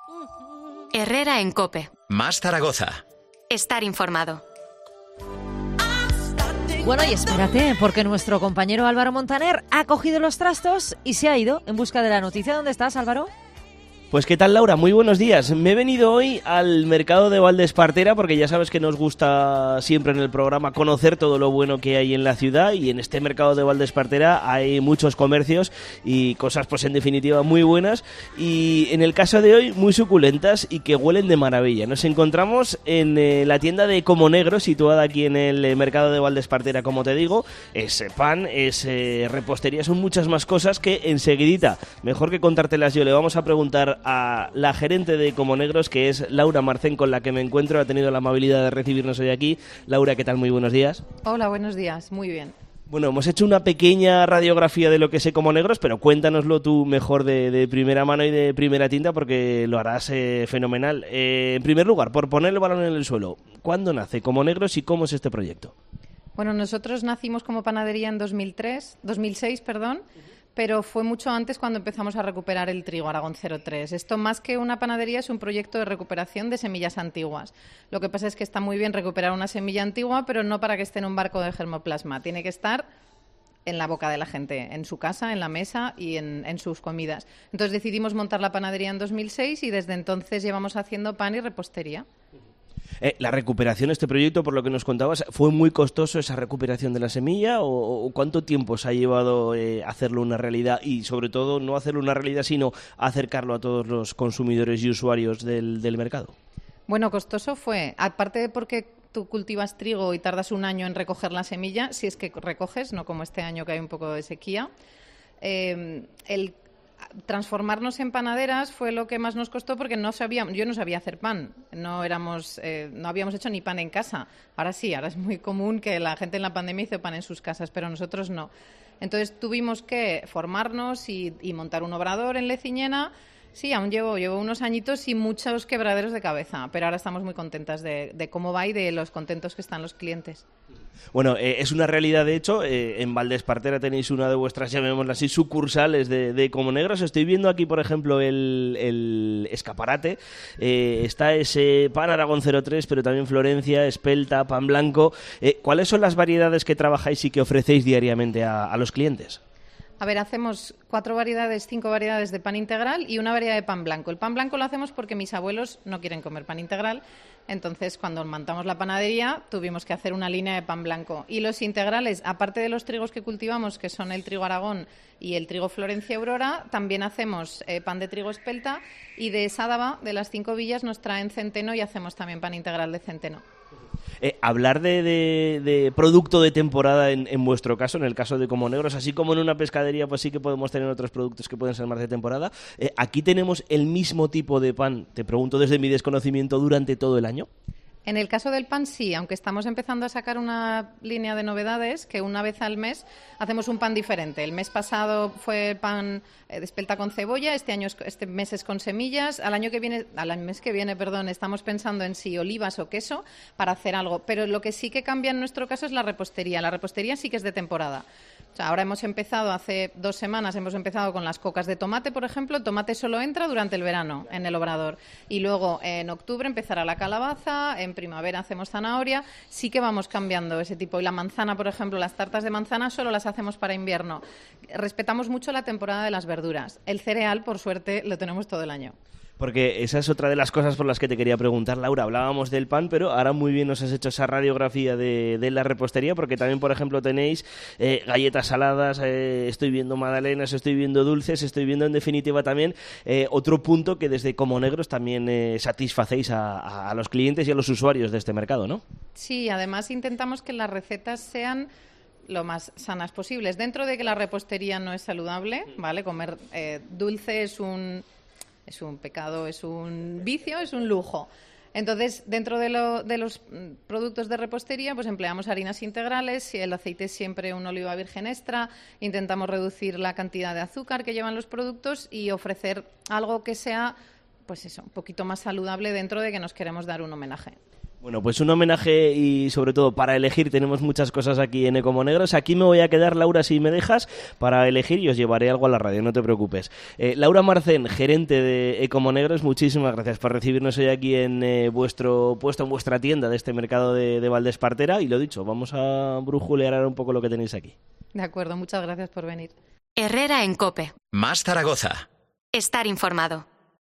Herrera en COPE. Más Zaragoza. Estar informado. Bueno, y espérate, porque nuestro compañero Álvaro Montaner ha cogido los trastos y se ha ido en busca de la noticia. ¿Dónde estás, Álvaro? Pues qué tal, Laura, muy buenos días. Me he venido hoy al mercado de Valdespartera porque ya sabes que nos gusta siempre en el programa conocer todo lo bueno que hay en la ciudad, y en este mercado de Valdespartera hay muchos comercios y cosas pues en definitiva muy buenas, y en el caso de hoy muy suculentas y que huelen de maravilla. Nos encontramos en la tienda de Comonegro, situada aquí en el mercado de Valdespartera, como te digo. Es pan, es repostería, son muchas más cosas que enseguidita, mejor que contártelas yo, le vamos a preguntar a la gerente de Comonegros, que es Laura Marcén, con la que me encuentro. Ha tenido la amabilidad de recibirnos hoy aquí. Laura, ¿qué tal? Muy buenos días. Hola, buenos días. Muy bien. Bueno, hemos hecho una pequeña radiografía de lo que es Comonegros, pero cuéntanoslo tú mejor de primera mano y de primera tinta, porque lo harás fenomenal. En primer lugar, por poner el balón en el suelo, ¿cuándo nace Comonegros y cómo es este proyecto? Bueno, nosotros nacimos como panadería en 2006, pero fue mucho antes cuando empezamos a recuperar el trigo Aragón 03. Esto, más que una panadería, es un proyecto de recuperación de semillas antiguas. Lo que pasa es que está muy bien recuperar una semilla antigua, pero no para que esté en un barco de germoplasma. Tiene que estar en la boca de la gente, en su casa, en la mesa y en sus comidas. Entonces decidimos montar la panadería en 2006 y desde entonces llevamos haciendo pan y repostería. La recuperación, este proyecto, por lo que nos contabas, ¿fue muy costoso esa recuperación de la semilla? ¿O cuánto tiempo se ha llevado hacerlo una realidad? Y sobre todo, no hacerlo una realidad, sino acercarlo a todos los consumidores y usuarios del mercado. Bueno, costoso fue, aparte de porque tú cultivas trigo y tardas un año en recoger la semilla, si es que recoges, no como este año que hay un poco de sequía. El transformarnos en panaderas fue lo que más nos costó, porque yo no sabía hacer pan, no habíamos hecho ni pan en casa. Ahora sí, ahora es muy común que la gente en la pandemia hizo pan en sus casas, pero nosotros no. Entonces tuvimos que formarnos y montar un obrador en Leciñena. Sí, aún llevo unos añitos y muchos quebraderos de cabeza, pero ahora estamos muy contentas de cómo va y de los contentos que están los clientes. Bueno, es una realidad, de hecho. En Valdespartera tenéis una de vuestras, llamémosla así, sucursales de Comonegros. Estoy viendo aquí, por ejemplo, el escaparate. Está ese pan Aragón 03, pero también Florencia, espelta, pan blanco. ¿Cuáles son las variedades que trabajáis y que ofrecéis diariamente a los clientes? A ver, hacemos 5 variedades de pan integral y una variedad de pan blanco. El pan blanco lo hacemos porque mis abuelos no quieren comer pan integral, entonces cuando montamos la panadería tuvimos que hacer una línea de pan blanco. Y los integrales, aparte de los trigos que cultivamos, que son el trigo Aragón y el trigo Florencia Aurora, también hacemos pan de trigo espelta, y de Sádava, de las 5 villas, nos traen centeno y hacemos también pan integral de centeno. Hablar de producto de temporada en vuestro caso, en el caso de Comonegros, así como en una pescadería, pues sí que podemos tener otros productos que pueden ser más de temporada. ¿Aquí tenemos el mismo tipo de pan, te pregunto desde mi desconocimiento, durante todo el año? En el caso del pan sí, aunque estamos empezando a sacar una línea de novedades, que una vez al mes hacemos un pan diferente. El mes pasado fue pan de espelta con cebolla, este mes es con semillas. Al mes que viene, estamos pensando en si olivas o queso para hacer algo. Pero lo que sí que cambia en nuestro caso es la repostería. La repostería sí que es de temporada. O sea, ahora hace 2 semanas hemos empezado con las cocas de tomate, por ejemplo. El tomate solo entra durante el verano en el obrador. Y luego en octubre empezará la calabaza, en primavera hacemos zanahoria. Sí que vamos cambiando ese tipo. Y la manzana, por ejemplo, las tartas de manzana solo las hacemos para invierno. Respetamos mucho la temporada de las verduras. El cereal, por suerte, lo tenemos todo el año. Porque esa es otra de las cosas por las que te quería preguntar, Laura. Hablábamos del pan, pero ahora muy bien nos has hecho esa radiografía de la repostería, porque también, por ejemplo, tenéis galletas saladas, estoy viendo magdalenas, estoy viendo dulces, estoy viendo, en definitiva, también otro punto que desde Comonegros también satisfacéis a los clientes y a los usuarios de este mercado, ¿no? Sí, además intentamos que las recetas sean lo más sanas posibles. Dentro de que la repostería no es saludable, ¿vale? Comer dulce es un pecado, es un vicio, es un lujo. Entonces, dentro de los productos de repostería, pues empleamos harinas integrales, el aceite es siempre un oliva virgen extra, intentamos reducir la cantidad de azúcar que llevan los productos y ofrecer algo que sea, pues eso, un poquito más saludable, dentro de que nos queremos dar un homenaje. Bueno, pues un homenaje y sobre todo para elegir tenemos muchas cosas aquí en Ecomonegros. Aquí me voy a quedar, Laura, si me dejas, para elegir y os llevaré algo a la radio, no te preocupes. Laura Marcén, gerente de Ecomonegros, muchísimas gracias por recibirnos hoy aquí en vuestro puesto, en vuestra tienda de este mercado de Valdespartera. Y lo dicho, vamos a brujulear un poco lo que tenéis aquí. De acuerdo, muchas gracias por venir. Herrera en COPE. Más Zaragoza. Estar informado.